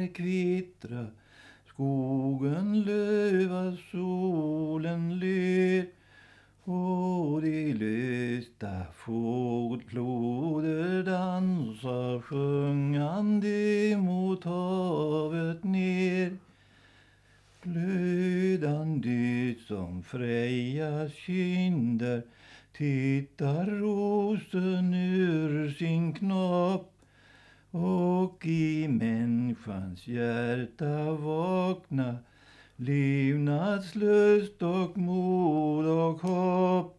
kvittra, skogen löva, solen ler, och de lösta fågelkloder dansar sjungande mot havet ner. Glödande som Frejas kinder tittar rosen ur sin knopp, och i människans hjärta vakna levnadslust och mod och hopp.